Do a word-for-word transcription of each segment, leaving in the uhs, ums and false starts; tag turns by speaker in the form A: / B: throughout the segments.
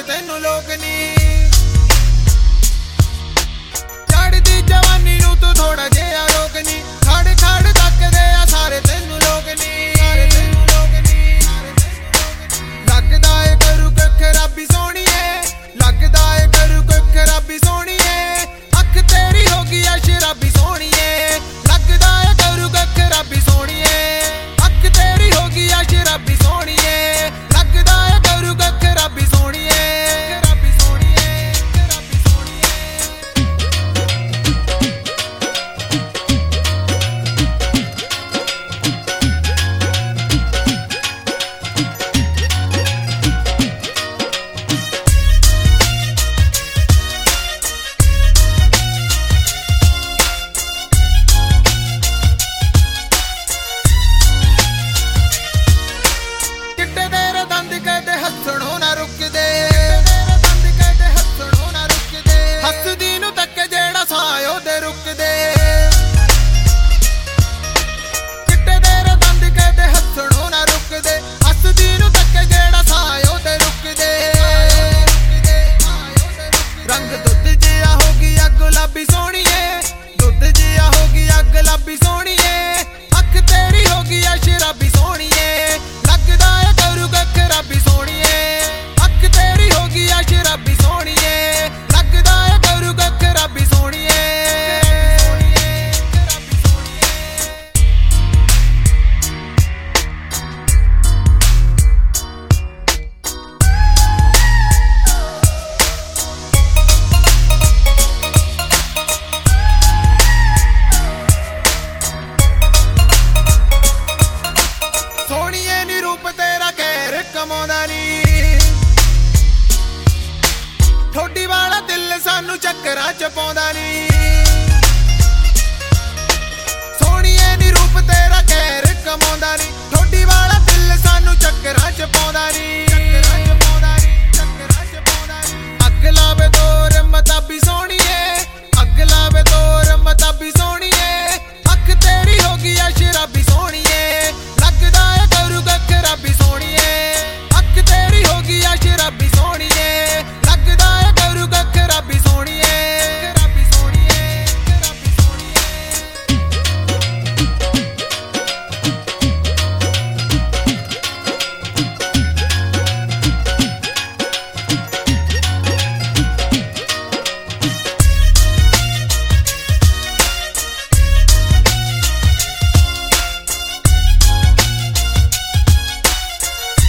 A: सारे तेनू लोग नी चढ़दी जवानी नू तू थोड़ा जिहा रोक नी खड़ खड़ तकदे आ सारे तेनू लोग नी लगदा ए करू कख रब्बी सोहणीए लगदा ए करू कख रब्बी सोहणीए अख तेरी होगी आ शराबी सोहणीए लगदा ए करू कख रब्बी सोहणीए अख तेरी होगी आ शराबी सोहणीए लगदा ए करू कख रब्बी सोहणीए रब्बी सोहणीए रब्बी सोहणीए हसणों ना रुकदे दंद कहते हसणों ना रुकदे हसदी नू तक जेड़ा साए ओदे रुकदे चिट्टे तेरे दंद कहते हसणों ना रुकदे हसदी नू तक जेड़ा साए ओदे रुकदे रंग दुध जिहा हो गया गुलाबी सोहणीए दुध जिहा हो गया गुलाबी सोहणीए अख तेरी हो गया शराबी सोहणीए लगदा ए करू कख रब्बी सोहणीए अख तेरी होगी आ शराबी सोहणीए लगदा ए करू कख रब्बी सोहणीए सोहणीए नी रूप तेरा कहर कमाउंदा नी ठोडी वाला दिल सानू चक्करां च पाउंदा नी सोहणीए नी रूप तेरा कहर कमाउंदा नी ठोडी वाला दिल सानू चक्करां च पाउंदा नी अग लावे तोर मताबी सोहणीए अग लावे तोर मताबी सोहणीए अख तेरी होगी आ शराबी सोहणीए लगदा ए करू कख रब्बी सोहणीए अख तेरी होगी आ शराबी सोहणीए लगदा ए करू कख रब्बी सोहणीए रब्बी सोहणीए रब्बी सोहणीए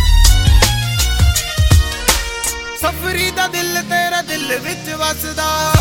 A: सफरी दा दिल तेरा दिल विच वसदा